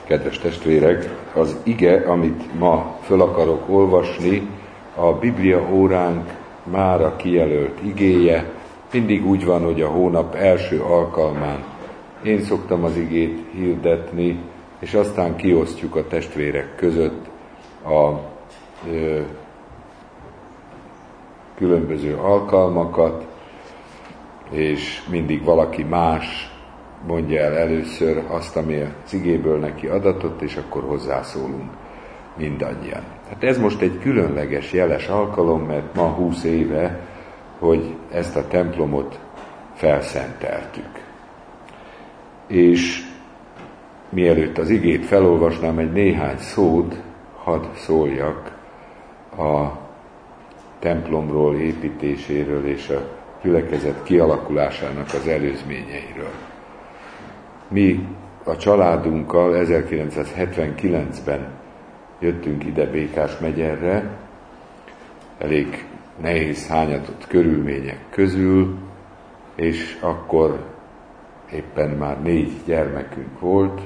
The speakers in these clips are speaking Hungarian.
Kedves testvérek, az ige, amit ma föl akarok olvasni, a Biblia óránk mára kijelölt igéje. Mindig úgy van, hogy a hónap első alkalmán én szoktam az igét hirdetni, és aztán kiosztjuk a testvérek között a különböző alkalmakat, és mindig valaki más mondja el először azt, ami az igéből neki adatott, és akkor hozzászólunk mindannyian. Hát ez most egy különleges, jeles alkalom, mert ma 20 éve, hogy ezt a templomot felszenteltük. És mielőtt az igét felolvasnám, egy néhány szót hadd szóljak a templomról, építéséről és a gyülekezet kialakulásának az előzményeiről. Mi a családunkkal 1979-ben jöttünk ide Békás-megyerre, elég nehéz, hányatott körülmények közül, és akkor éppen már 4 gyermekünk volt.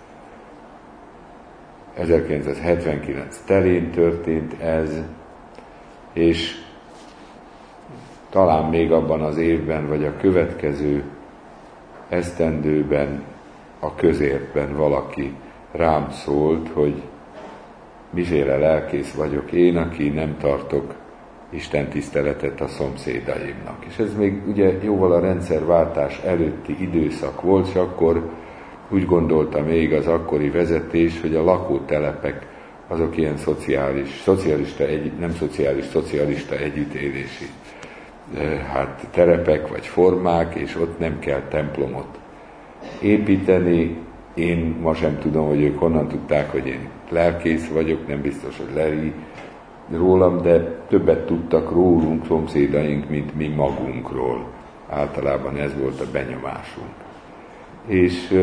1979 telén történt ez, és talán még abban az évben, vagy a következő esztendőben, a közértben valaki rám szólt, hogy miféle lelkész vagyok én, aki nem tartok Isten tiszteletet a szomszédaimnak. És ez még ugye jóval a rendszerváltás előtti időszak volt, és akkor úgy gondolta még az akkori vezetés, hogy a lakótelepek azok ilyen szocialista együttélési terepek vagy formák, és ott nem kell templomot építeni. Én ma sem tudom, hogy ők honnan tudták, hogy én lelkész vagyok, nem biztos, hogy Leri rólam, de többet tudtak rólunk, szomszédaink, mint mi magunkról. Általában ez volt a benyomásunk. És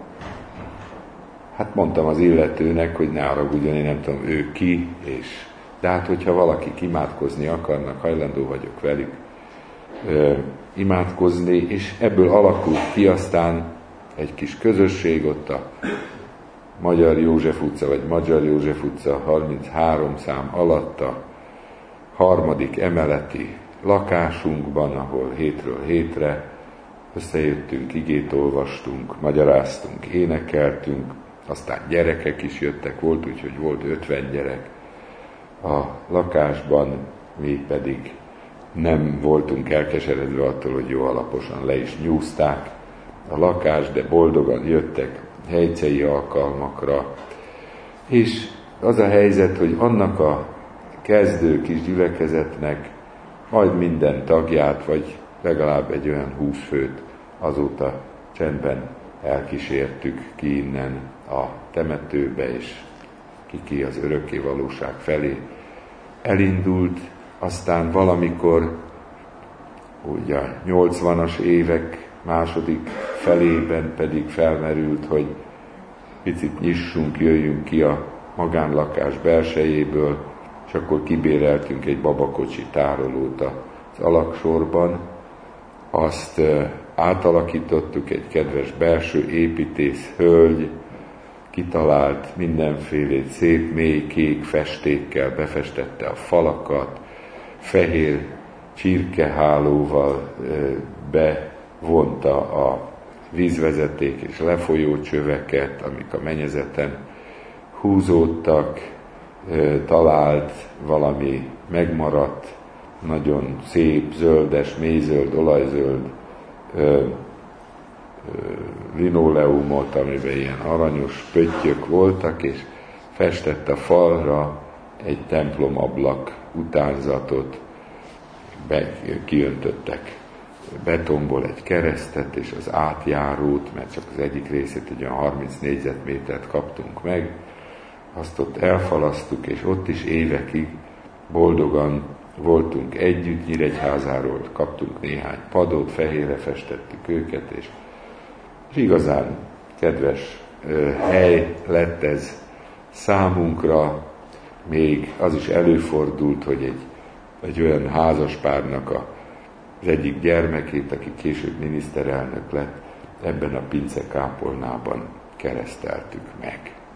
hát mondtam az illetőnek, hogy ne haragudjon, én nem tudom, ő ki, de hát hogyha valaki imádkozni akarnak, hajlandó vagyok velük imádkozni, és ebből alakult ki aztán egy kis közösség ott a Magyar József utca, vagy Magyar József utca 33 szám alatt a 3. emeleti lakásunkban, ahol hétről hétre összejöttünk, igét olvastunk, magyaráztunk, énekeltünk, aztán gyerekek is jöttek, volt úgy, hogy volt 50 gyerek a lakásban, mi pedig nem voltunk elkeseredve attól, hogy jó alaposan le is nyúzták a lakást, de boldogan jöttek helycei alkalmakra. És az a helyzet, hogy annak a kezdő kis gyülekezetnek majd minden tagját, vagy legalább egy olyan 20 főt azóta csendben elkísértük ki innen a temetőbe, és ki az örökké valóság felé elindult. Aztán valamikor, ugye a 80-as évek második felében pedig felmerült, hogy picit nyissunk, jöjjünk ki a magánlakás belsejéből, és akkor kibéreltünk egy babakocsi tárolót az alagsorban. Azt átalakítottuk, egy kedves belső építész hölgy kitalált mindenféle szép, mély, kék festékkel, befestette a falakat, fehér csirkehálóval bevonta a vízvezeték és lefolyó csöveket, amik a mennyezeten húzódtak, talált valami megmaradt, nagyon szép, zöldes, mélyzöld, olajzöld linoleumot, amiben ilyen aranyos pöttyök voltak, és festett a falra egy templomablak utánzatot, kiöntöttek betonból egy keresztet, és az átjárót, mert csak az egyik részét, egy olyan 30 négyzetmétert kaptunk meg, azt ott elfalasztuk, és ott is évekig boldogan voltunk együtt. Nyíregyházáról kaptunk néhány padot, fehérre festettük őket, és igazán kedves hely lett ez számunkra. Még az is előfordult, hogy egy olyan házaspárnak az egyik gyermekét, aki később miniszterelnök lett, ebben a pincekápolnában kereszteltük meg.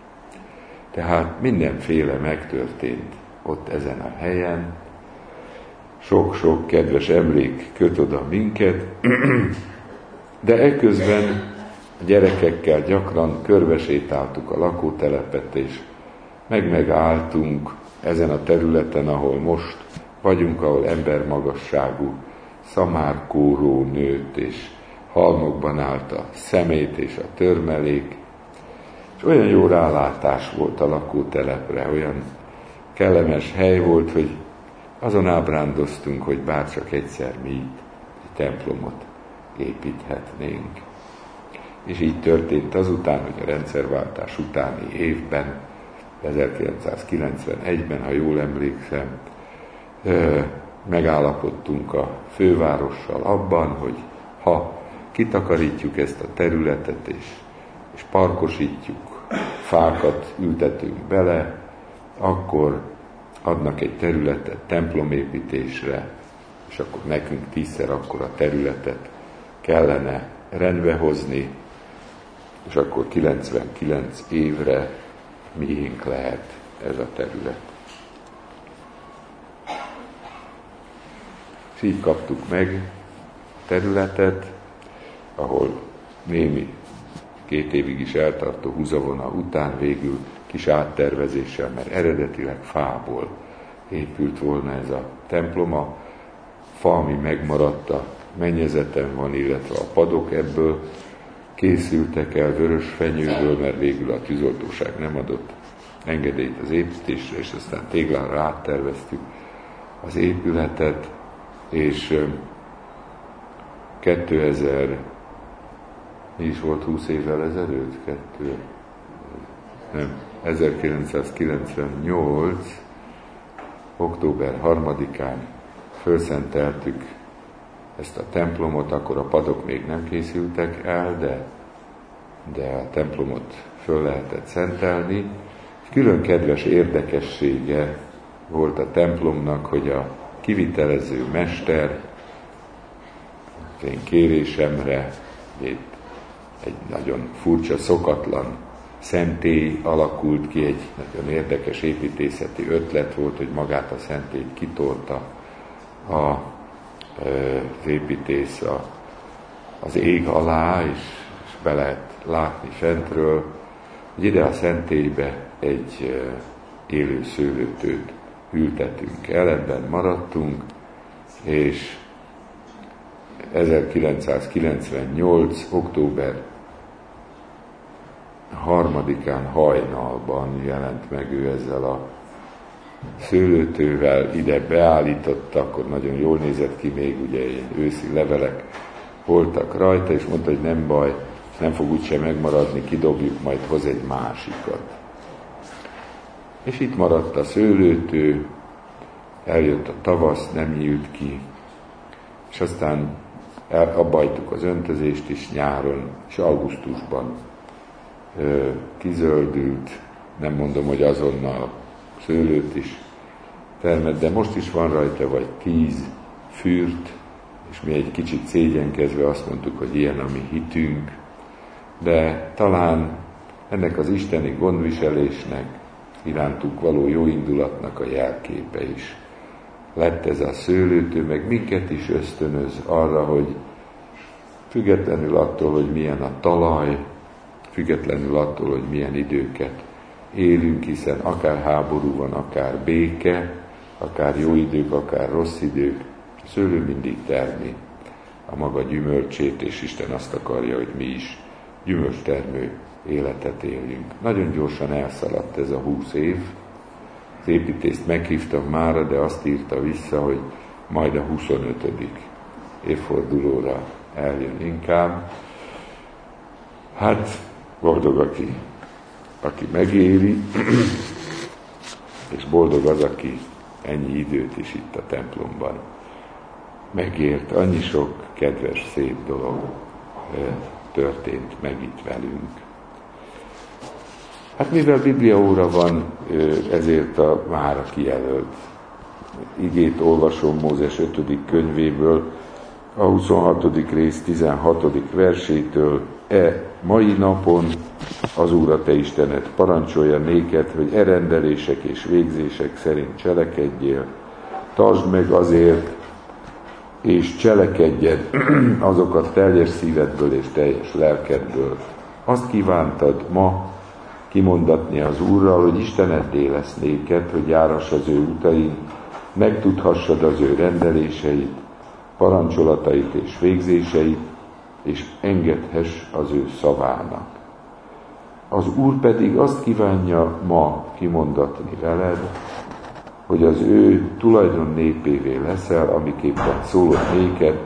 Tehát mindenféle megtörtént ott ezen a helyen, sok-sok kedves emlék köt oda minket, de eközben a gyerekekkel gyakran körbesétáltuk a lakótelepet, és megálltunk ezen a területen, ahol most vagyunk, ahol embermagasságú szamárkóró nőtt, és halmokban állt a szemét és a törmelék, és olyan jó rálátás volt a lakótelepre, olyan kellemes hely volt, hogy azon ábrándoztunk, hogy bárcsak egyszer mi itt egy templomot építhetnénk. És így történt azután, hogy a rendszerváltás utáni évben, 1991-ben, ha jól emlékszem, megállapodtunk a fővárossal abban, hogy ha kitakarítjuk ezt a területet, és parkosítjuk, fákat ültetünk bele, akkor adnak egy területet templomépítésre, és akkor nekünk 10-szer akkora területet kellene rendbehozni, és akkor 99 évre miénk lehet ez a terület. És így kaptuk meg a területet, ahol némi 2 évig is eltartó húzavona után végül kis áttervezéssel, mert eredetileg fából épült volna ez a templom. A fa, ami megmaradt a mennyezeten van, illetve a padok ebből készültek el vörös fenyőből, mert végül a tűzoltóság nem adott engedélyt az építésre, és aztán téglára átterveztük az épületet, és 2000, mi is volt 20 évvel ezelőtt? 1998. október 3-án fölszenteltük ezt a templomot, akkor a padok még nem készültek el, de a templomot föl lehetett szentelni. Külön kedves érdekessége volt a templomnak, hogy a kivitelező mester az én kérésemre egy nagyon furcsa, szokatlan szentély alakult ki, egy nagyon érdekes építészeti ötlet volt, hogy magát a szentélyt kitolta az építész az ég alá, és be lehet látni fentről, hogy ide a szentélybe egy élő szőlőtőt ültetünk el, ebben maradtunk, és 1998. október 3-án hajnalban jelent meg ő ezzel a szőlőtővel, ide beállította, akkor nagyon jól nézett ki, még ugye ilyen őszi levelek voltak rajta, és mondta, hogy nem baj, nem fog úgyse megmaradni, kidobjuk, majd hoz egy másikat. És itt maradt a szőlőtő, eljött a tavasz, nem nyílt ki, és aztán abbajtuk az öntözést is nyáron, és augusztusban kizöldült, nem mondom, hogy azonnal szőlőt is termett, de most is van rajta vagy 10 fürt, és mi egy kicsit szégyenkezve azt mondtuk, hogy ilyen a mi hitünk, de talán ennek az isteni gondviselésnek, irántuk való jó indulatnak a jelképe is lett ez a szőlőtő, meg minket is ösztönöz arra, hogy függetlenül attól, hogy milyen a talaj, függetlenül attól, hogy milyen időket élünk, hiszen akár háború van, akár béke, akár jó idők, akár rossz idők, a szőlő mindig termi a maga gyümölcsét, és Isten azt akarja, hogy mi is gyümölcstermő életet éljünk. Nagyon gyorsan elszaladt ez a 20 év. Az építést meghívtam mára, de azt írta vissza, hogy majd a 25. évfordulóra eljön inkább. Hát boldog, aki megéri, és boldog az, aki ennyi időt is itt a templomban megért. Annyi sok kedves, szép dolog történt meg itt velünk. Hát mivel bibliaóra van, ezért a mára kijelölt igét olvasom Mózes 5. könyvéből, a 26. rész 16. versétől, mai napon az Úr a te Istened parancsolja néked, hogy rendelések és végzések szerint cselekedjél, tartsd meg azért, és cselekedjed azokat teljes szívedből és teljes lelkedből. Azt kívántad ma kimondatni az Úrral, hogy Isteneddé lesz néked, hogy járass az ő utain, megtudhassad az ő rendeléseit, parancsolatait és végzéseit, és engedhess az ő szavának. Az Úr pedig azt kívánja ma kimondatni veled, hogy az ő tulajdon népévé leszel, amiképpen szólott néked,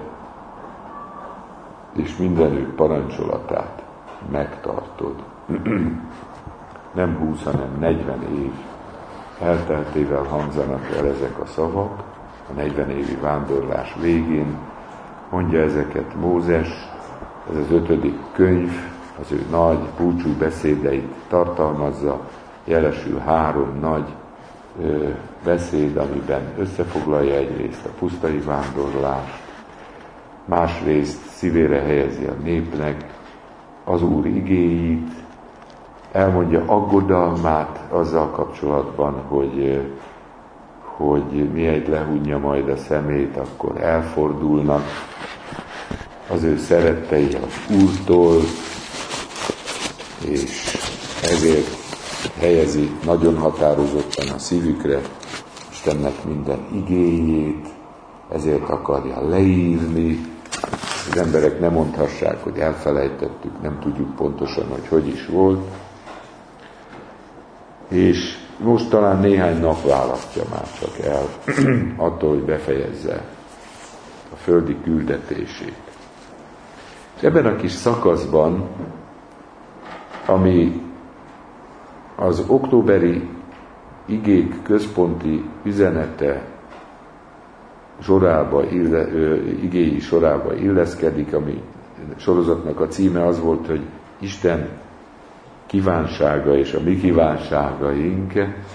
és minden ő parancsolatát megtartod. Nem 20, hanem 40 év elteltével hangzanak el ezek a szavak. A 40 évi vándorlás végén mondja ezeket Mózes, ez az 5. könyv, az ő nagy búcsú beszédeit tartalmazza, jelesül 3 nagy beszéd, amiben összefoglalja egyrészt a pusztai vándorlást, másrészt szívére helyezi a népnek az Úr igéit, elmondja aggodalmát azzal kapcsolatban, hogy mihelyt lehunja majd a szemét, akkor elfordulnak az ő szerettei az Úrtól, és ezért helyezi nagyon határozottan a szívükre Istennek minden igéjét, ezért akarja leírni, az emberek nem mondhassák, hogy elfelejtettük, nem tudjuk pontosan, hogy is volt, és most talán néhány nap választja már csak el attól, hogy befejezze a földi küldetését. És ebben a kis szakaszban, ami az októberi igék központi üzenete igéi sorába illeszkedik, ami sorozatnak a címe az volt, hogy Isten kívánsága és a mi kívánságaink.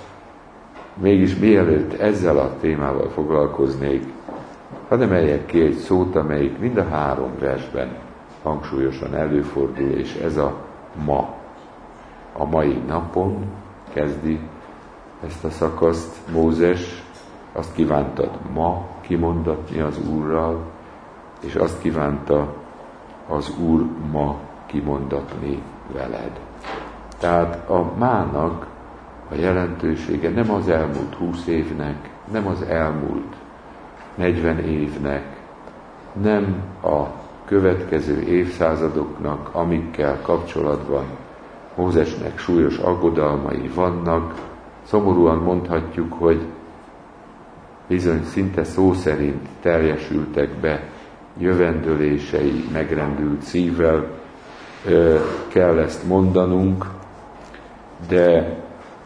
Mégis mielőtt ezzel a témával foglalkoznék, hadd emeljek ki egy szót, amelyik mind a 3 versben hangsúlyosan előfordul, és ez a ma. A mai napon kezdi ezt a szakaszt Mózes, azt kívántad ma kimondatni az Úrral, és azt kívánta az Úr ma kimondatni veled. Tehát a mának a jelentősége nem az elmúlt 20 évnek, nem az elmúlt 40 évnek, nem a következő évszázadoknak, amikkel kapcsolatban Mózesnek súlyos aggodalmai vannak. Szomorúan mondhatjuk, hogy bizony szinte szó szerint teljesültek be jövendőlései, megrendült szívvel kell ezt mondanunk, de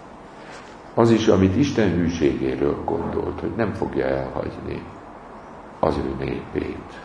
az is, amit Isten hűségéről gondolt, hogy nem fogja elhagyni az ő népét.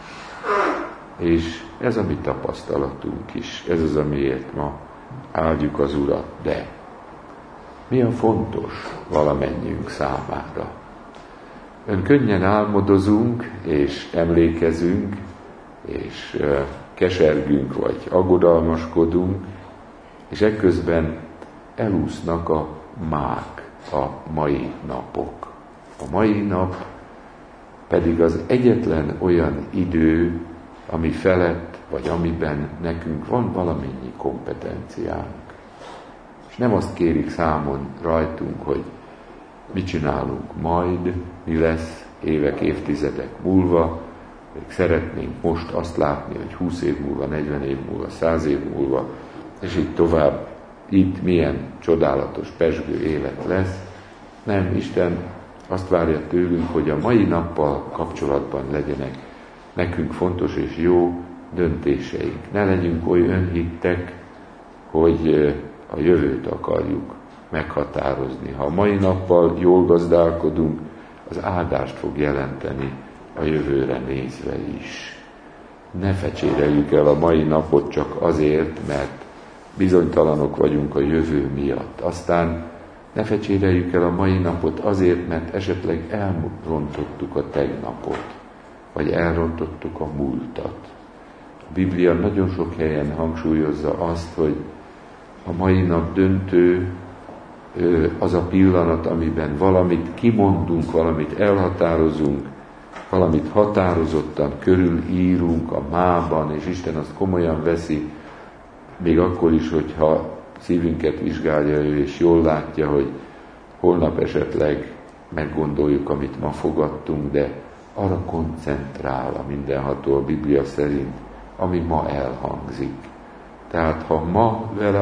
És ez a mi tapasztalatunk is, ez az, amiért ma áldjuk az Urat, de mi a fontos valamennyiünk számára? Könnyen álmodozunk, és emlékezünk, és kesergünk, vagy aggodalmaskodunk, és ekközben elúsznak a mák, a mai napok. A mai nap pedig az egyetlen olyan idő, ami felett, vagy amiben nekünk van valamennyi kompetenciánk. És nem azt kérik számon rajtunk, hogy mit csinálunk majd, mi lesz évek, évtizedek múlva, még szeretnénk most azt látni, hogy 20 év múlva, 40 év múlva, 100 év múlva, és így tovább, itt milyen csodálatos, pezsgő élet lesz. Nem, Isten azt várja tőlünk, hogy a mai nappal kapcsolatban legyenek nekünk fontos és jó döntéseink. Ne legyünk oly önhittek, hogy a jövőt akarjuk meghatározni. Ha a mai nappal jól gazdálkodunk, az áldást fog jelenteni a jövőre nézve is. Ne fecséreljük el a mai napot csak azért, mert bizonytalanok vagyunk a jövő miatt. Aztán ne fecséreljük el a mai napot azért, mert esetleg elrontottuk a tegnapot, vagy elrontottuk a múltat. A A Biblia nagyon sok helyen hangsúlyozza azt, hogy a mai nap döntő az a pillanat, amiben valamit kimondunk, valamit elhatározunk, valamit határozottan körülírunk a mában, és Isten azt komolyan veszi, még akkor is, hogyha szívünket vizsgálja ő, és jól látja, hogy holnap esetleg meggondoljuk, amit ma fogadtunk, de arra koncentrál a mindenható a Biblia szerint, ami ma elhangzik. Tehát ha ma vele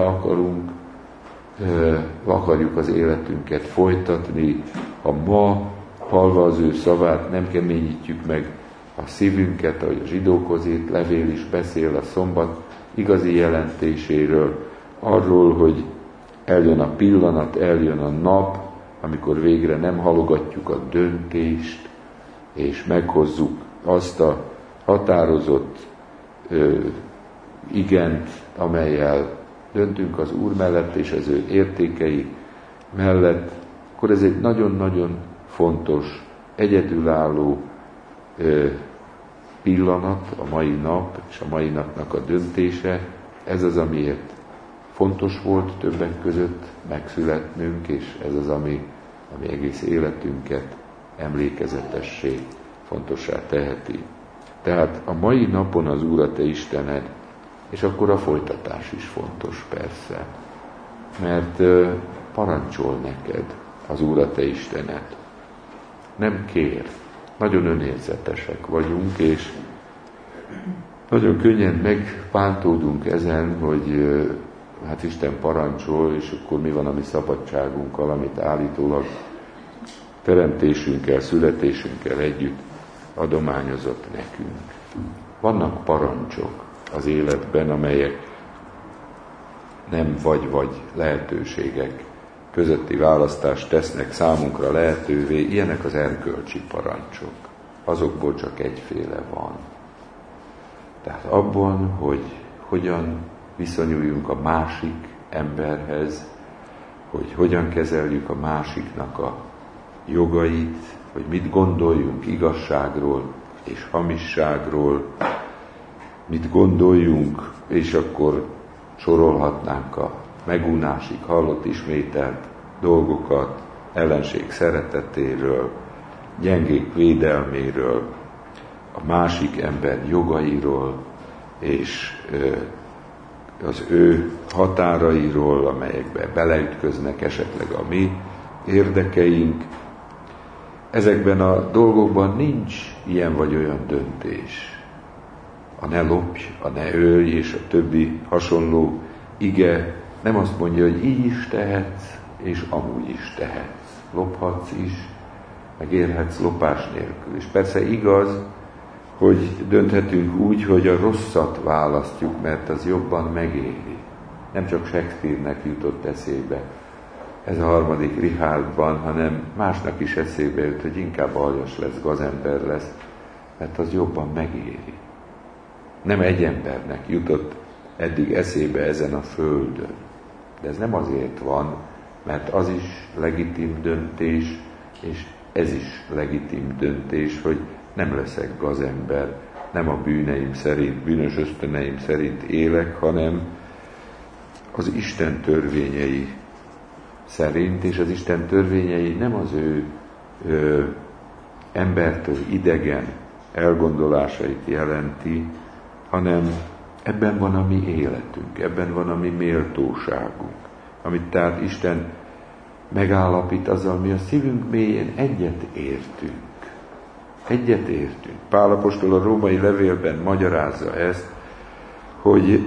akarjuk az életünket folytatni, ha ma hallva az ő szavát nem keményítjük meg a szívünket, ahogy a zsidókozét levél is beszél a szombat igazi jelentéséről, arról, hogy eljön a pillanat, eljön a nap, amikor végre nem halogatjuk a döntést, és meghozzuk azt a határozott igent, amellyel döntünk az Úr mellett és az ő értékei mellett, akkor ez egy nagyon-nagyon fontos, egyedülálló pillanat, a mai nap és a mai napnak a döntése. Ez az, amiért fontos volt többek között megszületnünk, és ez az, ami egész életünket emlékezetessé, fontossá teheti. Tehát a mai napon az Úr a te Istened, és akkor a folytatás is fontos persze, mert parancsol neked az Úr a te Istened. Nem kér. Nagyon önérzetesek vagyunk, és nagyon könnyen megpántódunk ezen, hogy hát Isten parancsol, és akkor mi van a mi szabadságunkkal, amit állítólag teremtésünkkel, születésünkkel együtt adományozott nekünk. Vannak parancsok az életben, amelyek nem vagy lehetőségek közötti választást tesznek számunkra lehetővé, ilyenek az erkölcsi parancsok. Azokból csak egyféle van. Tehát abban, hogy hogyan viszonyuljunk a másik emberhez, hogy hogyan kezeljük a másiknak a jogait, hogy mit gondoljunk igazságról és hamisságról, mit gondoljunk, és akkor sorolhatnánk a megunásig hallott ismételt dolgokat, ellenség szeretetéről, gyengék védelméről, a másik ember jogairól, és az ő határairól, amelyekbe beleütköznek esetleg a mi érdekeink. Ezekben a dolgokban nincs ilyen vagy olyan döntés. A ne lopj, a ne ölj, és a többi hasonló ige nem azt mondja, hogy így is tehetsz, és amúgy is tehetsz. Lophatsz is, meg élhetsz lopás nélkül. És persze igaz, hogy dönthetünk úgy, hogy a rosszat választjuk, mert az jobban megéri. Nem csak Shakespeare-nek jutott eszébe ez a harmadik Richardban, hanem másnak is eszébe jut, hogy inkább aljas lesz, gazember lesz, mert az jobban megéri. Nem egy embernek jutott eddig eszébe ezen a földön. De ez nem azért van, mert az is legitim döntés, és ez is legitim döntés, hogy nem leszek gazember, nem a bűneim szerint, bűnös ösztöneim szerint élek, hanem az Isten törvényei szerint, és az Isten törvényei nem az ő embertől idegen elgondolásait jelenti, hanem ebben van a mi életünk, ebben van a mi méltóságunk, amit tehát Isten megállapít, azzal mi a szívünk mélyén egyet értünk. Egyet értünk. Pál apostol a római levélben magyarázza ezt, hogy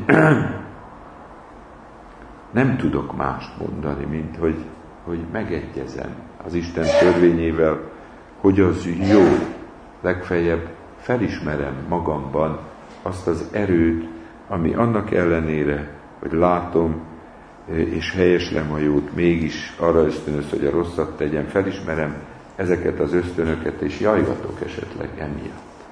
nem tudok mást mondani, mint hogy megegyezem az Isten törvényével, hogy az jó. Legfeljebb felismerem magamban azt az erőt, ami annak ellenére, hogy látom és helyeslem a jót, mégis arra ösztönöz, hogy a rosszat tegyem, felismerem ezeket az ösztönöket, és jajgatok esetleg emiatt.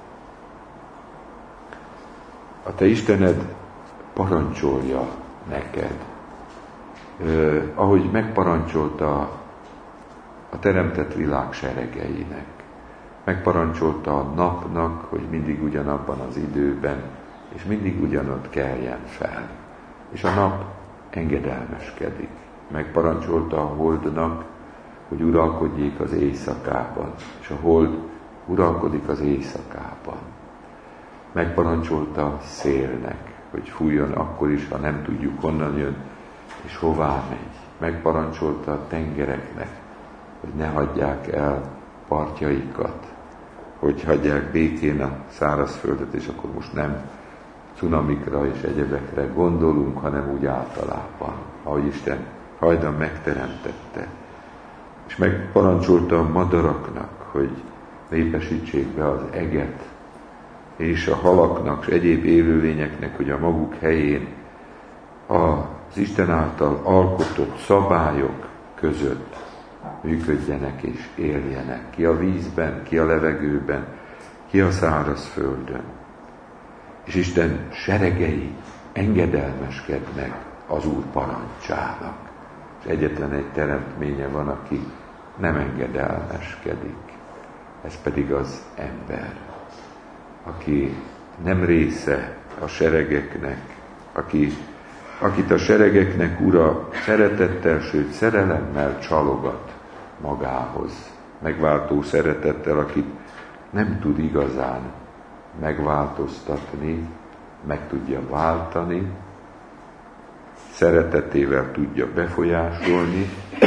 A te Istened parancsolja neked, ahogy megparancsolta a teremtett világ seregeinek, megparancsolta a napnak, hogy mindig ugyanabban az időben és mindig ugyanott keljen fel. És a nap engedelmeskedik. Megparancsolta a holdnak, hogy uralkodjék az éjszakában, és a hold uralkodik az éjszakában. Megparancsolta a szélnek, hogy fújjon akkor is, ha nem tudjuk honnan jön, és hová megy. Megparancsolta a tengereknek, hogy ne hagyják el partjaikat, hogy hagyják békén a szárazföldet, és akkor most nem cunamikra és egyebekre gondolunk, hanem úgy általában, ahogy Isten hajdan megteremtette. És megparancsolta a madaraknak, hogy népesítsék be az eget, és a halaknak, és egyéb élőlényeknek, hogy a maguk helyén az Isten által alkotott szabályok között működjenek és éljenek. Ki a vízben, ki a levegőben, ki a szárazföldön. És Isten seregei engedelmeskednek az Úr parancsának. És egyetlen egy teremtménye van, aki nem engedelmeskedik. Ez pedig az ember, aki nem része a seregeknek, akit a seregeknek Ura szeretettel, sőt szerelemmel csalogat magához. Megváltó szeretettel, akit nem tud igazán megváltoztatni, meg tudja váltani, szeretetével tudja befolyásolni,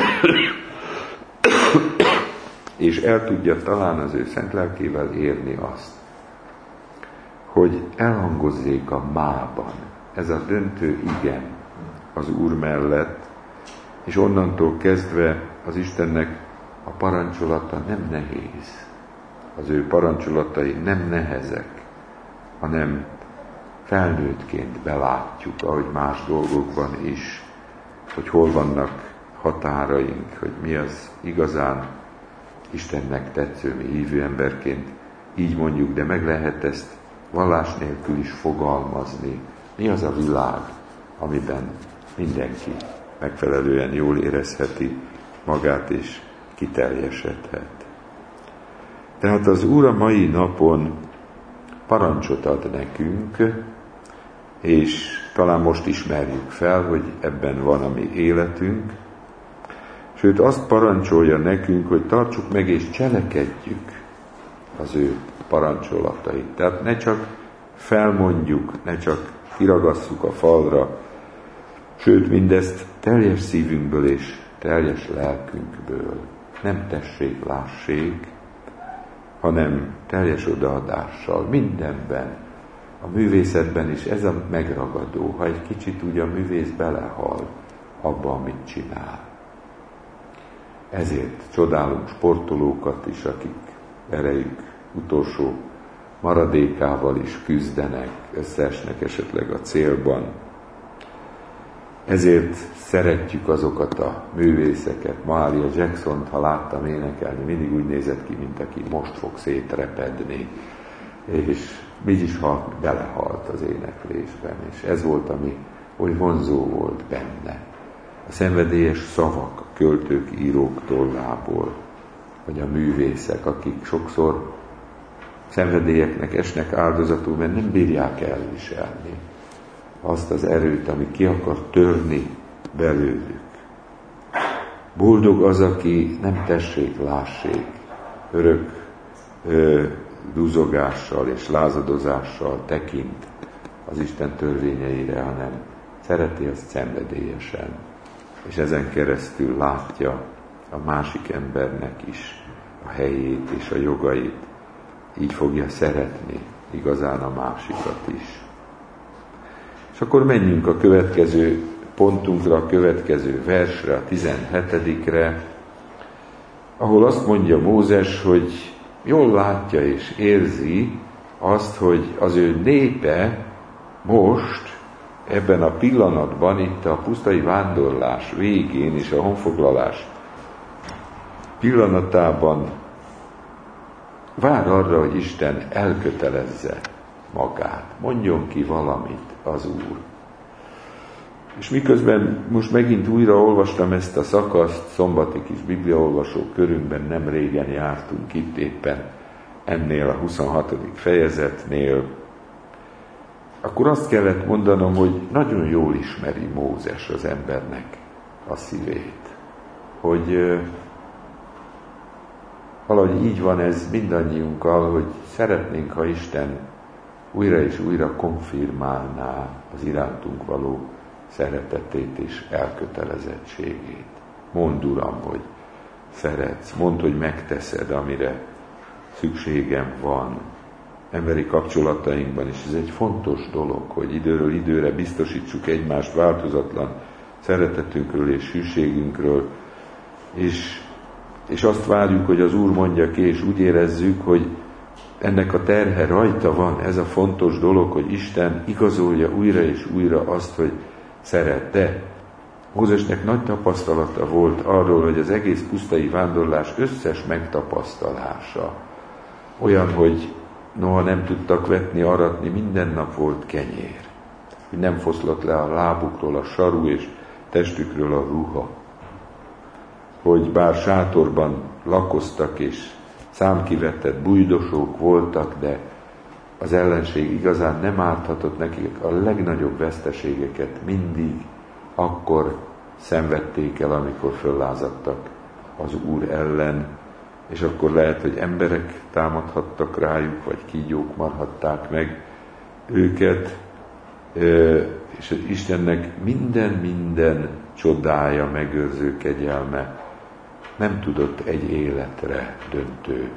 és el tudja talán az ő szent lelkével érni azt, hogy elhangozzék a mában ez a döntő igen az Úr mellett, és onnantól kezdve az Istennek a parancsolata nem nehéz. Az ő parancsolatai nem nehezek, hanem felnőttként belátjuk, ahogy más dolgokban is, hogy hol vannak határaink, hogy mi az igazán Istennek tetsző, mi hívő emberként így mondjuk, de meg lehet ezt vallás nélkül is fogalmazni. Mi az a világ, amiben mindenki megfelelően jól érezheti magát és kiteljesedhet. Tehát az Úr a mai napon parancsot ad nekünk, és talán most ismerjük fel, hogy ebben van a mi életünk, sőt azt parancsolja nekünk, hogy tartsuk meg és cselekedjük az ő parancsolatait. Tehát ne csak felmondjuk, ne csak kiragasszuk a falra, sőt mindezt teljes szívünkből és teljes lelkünkből. Nem tessék, lássék, hanem teljes odaadással, mindenben. A művészetben is ez a megragadó, ha egy kicsit úgy a művész belehal abba, amit csinál. Ezért csodálunk sportolókat is, akik erejük utolsó maradékával is küzdenek, összeesnek esetleg a célban. Ezért szeretjük azokat a művészeket. Mahalia Jacksont, ha láttam énekelni, mindig úgy nézett ki, mint aki most fog szétrepedni. És mégis belehalt az éneklésben. És ez volt, ami oly vonzó volt benne. A szenvedélyes szavak, a költők, írók tollából, vagy a művészek, akik sokszor szenvedélyeknek esnek áldozatul, mert nem bírják elviselni azt az erőt, ami ki akar törni belőlük. Boldog az, aki nem tessék, lássék, örök dúzogással és lázadozással tekint az Isten törvényeire, hanem szereti azt szenvedélyesen, és ezen keresztül látja a másik embernek is a helyét és a jogait. Így fogja szeretni igazán a másikat is. És akkor menjünk a következő pontunkra, a következő versre, a 17-re, ahol azt mondja Mózes, hogy jól látja és érzi azt, hogy az ő népe most, ebben a pillanatban, itt a pusztai vándorlás végén és a honfoglalás pillanatában vár arra, hogy Isten elkötelezze magát, mondjon ki valamit az Úr. És miközben most megint újra olvastam ezt a szakaszt, szombati kis bibliaolvasó körünkben nem régen jártunk itt éppen ennél a 26. fejezetnél, akkor azt kellett mondanom, hogy nagyon jól ismeri Mózes az embernek a szívét. Hogy valahogy így van ez mindannyiunkkal, hogy szeretnénk, ha Isten újra és újra konfirmálná az irántunk való szeretetét és elkötelezettségét. Mondd, Uram, hogy szeretsz, mondd, hogy megteszed, amire szükségem van. Emberi kapcsolatainkban is ez egy fontos dolog, hogy időről időre biztosítsuk egymást változatlan szeretetünkről és hűségünkről, és azt várjuk, hogy az Úr mondja ki, és úgy érezzük, hogy ennek a terhe rajta van, ez a fontos dolog, hogy Isten igazolja újra és újra azt, hogy szeret. De Mózesnek nagy tapasztalata volt arról, hogy az egész pusztai vándorlás összes megtapasztalása olyan, hogy noha nem tudtak vetni, aratni, minden nap volt kenyér. Hogy nem foszlott le a lábukról a saru és testükről a ruha. Hogy bár sátorban lakoztak és számkivetett bujdosók voltak, de az ellenség igazán nem árthatott nekik, a legnagyobb veszteségeket mindig akkor szenvedték el, amikor föllázadtak az Úr ellen, és akkor lehet, hogy emberek támadhattak rájuk, vagy kígyók marhatták meg őket, és Istennek minden csodája, megőrző kegyelme nem tudott egy életre döntő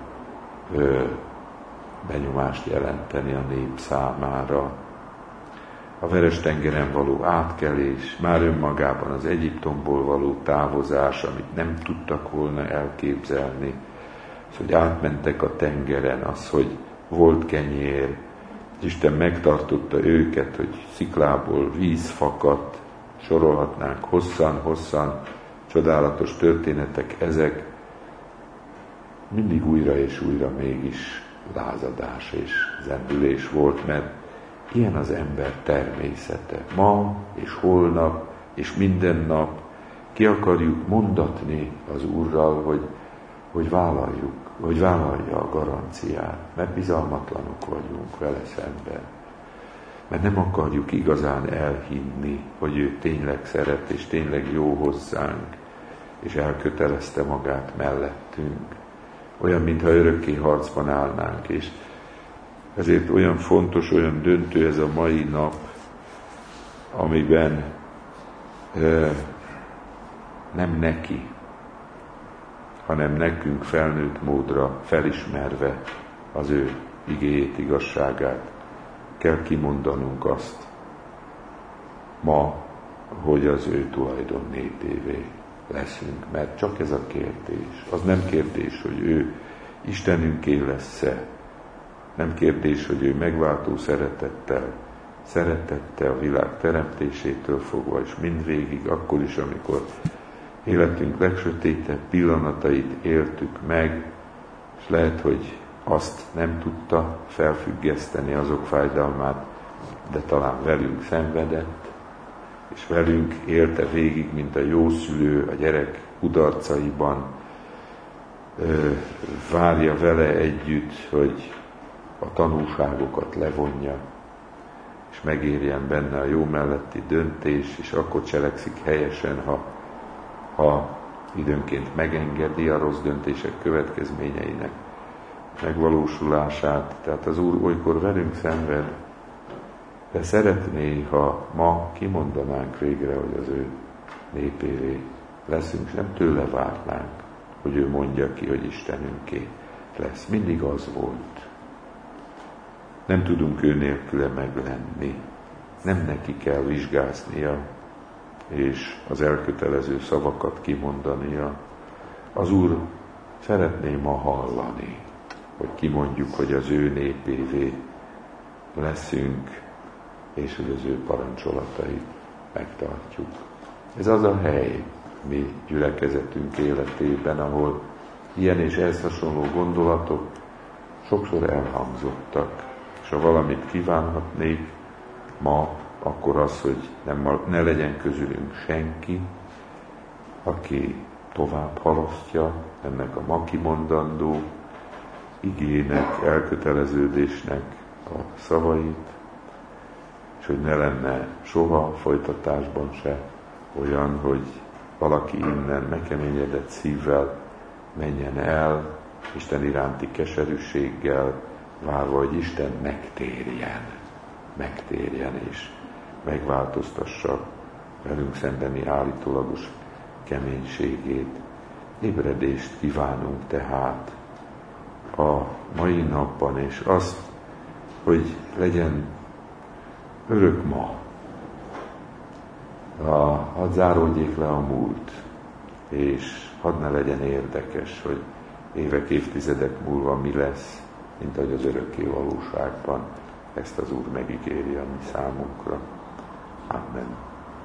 benyomást jelenteni a nép számára. A Veres-tengeren való átkelés, már önmagában az Egyiptomból való távozás, amit nem tudtak volna elképzelni, az, hogy átmentek a tengeren, az, hogy volt kenyér, Isten megtartotta őket, hogy sziklából víz fakadt, sorolhatnánk hosszan, csodálatos történetek ezek, mindig újra és újra mégis lázadás és zendülés volt, mert ilyen az ember természete. Ma és holnap és minden nap ki akarjuk mondatni az Úrral, hogy vállalja a garanciát, mert bizalmatlanok vagyunk vele szemben. Mert nem akarjuk igazán elhinni, hogy ő tényleg szeret, és tényleg jó hozzánk, és elkötelezte magát mellettünk. Olyan, mintha örökké harcban állnánk, és ezért olyan fontos, olyan döntő ez a mai nap, amiben nem neki, hanem nekünk felnőtt módra felismerve az ő igéjét, igazságát, kell kimondanunk azt ma, hogy az ő tulajdon népévé leszünk, mert csak ez a kérdés. Az nem kérdés, hogy ő Istenünké lesz-e, nem kérdés, hogy ő megváltó szeretettel szeretette a világ teremtésétől fogva, és mindvégig, akkor is, amikor életünk legsötétebb pillanatait éltük meg, és lehet, hogy azt nem tudta felfüggeszteni azok fájdalmát, de talán velünk szenvedett, és velünk élte végig, mint a jó szülő a gyerek kudarcaiban, várja vele együtt, hogy a tanulságokat levonja, és megérjen benne a jó melletti döntés, és akkor cselekszik helyesen, ha időnként megengedi a rossz döntések következményeinek megvalósulását. Tehát az Úr olykor velünk szenved, de szeretné, ha ma kimondanánk végre, hogy az ő népévé leszünk, és nem tőle várnánk, hogy ő mondja ki, hogy Istenünké lesz. Mindig az volt. Nem tudunk ő nélküle meglenni. Nem neki kell vizsgáznia, és az elkötelező szavakat kimondania. Az Úr szeretné ma hallani, hogy kimondjuk, hogy az ő népévé leszünk, és hogy az ő parancsolatait megtartjuk. Ez az a hely mi gyülekezetünk életében, ahol ilyen és ehhez hasonló gondolatok sokszor elhangzottak, és ha valamit kívánhatnék ma, akkor az, hogy ne legyen közülünk senki, aki tovább halasztja ennek a ma kimondandó igének, elköteleződésnek a szavait, hogy ne lenne soha folytatásban se olyan, hogy valaki innen megkeményedett szívvel menjen el, Isten iránti keserűséggel, várva, hogy Isten megtérjen és megváltoztassa velünk szembeni állítólagos keménységét. Ébredést kívánunk tehát a mai napban, és azt, hogy legyen örök ma. Hadd záródjék le a múlt, és hadd ne legyen érdekes, hogy évek, évtizedek múlva mi lesz, mint ahogy az örökké valóságban ezt az Úr megígéri a mi számunkra. Amen.